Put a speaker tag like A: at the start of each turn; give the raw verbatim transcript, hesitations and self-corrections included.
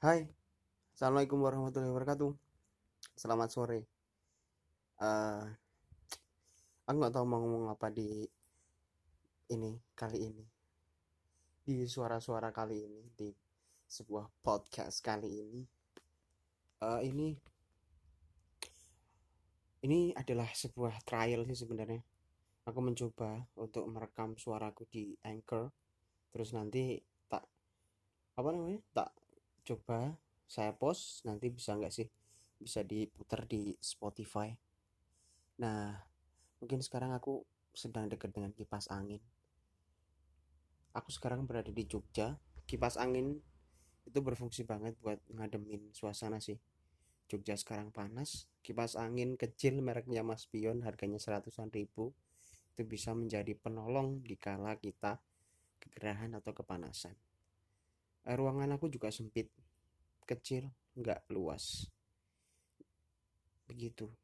A: Hai, Assalamualaikum warahmatullahi wabarakatuh. Selamat sore. Eh, aku nggak tahu mau ngomong apa di ini kali ini, di suara-suara kali ini, di sebuah podcast kali ini. Eh, ini ini adalah sebuah trial sih sebenarnya. Aku mencoba untuk merekam suaraku di Anchor, terus nanti tak apa namanya, tak coba saya post. Nanti bisa nggak sih, bisa diputar di Spotify. Nah, mungkin sekarang aku sedang dekat dengan kipas angin. Aku sekarang berada di Jogja. Kipas angin itu berfungsi banget buat ngademin suasana sih. Jogja sekarang panas. Kipas angin kecil mereknya Mas Pion, harganya seratusan ribu. Itu bisa menjadi penolong di kala kita kegerahan atau kepanasan. Eh, ruangan aku juga sempit, kecil, nggak luas. Begitu.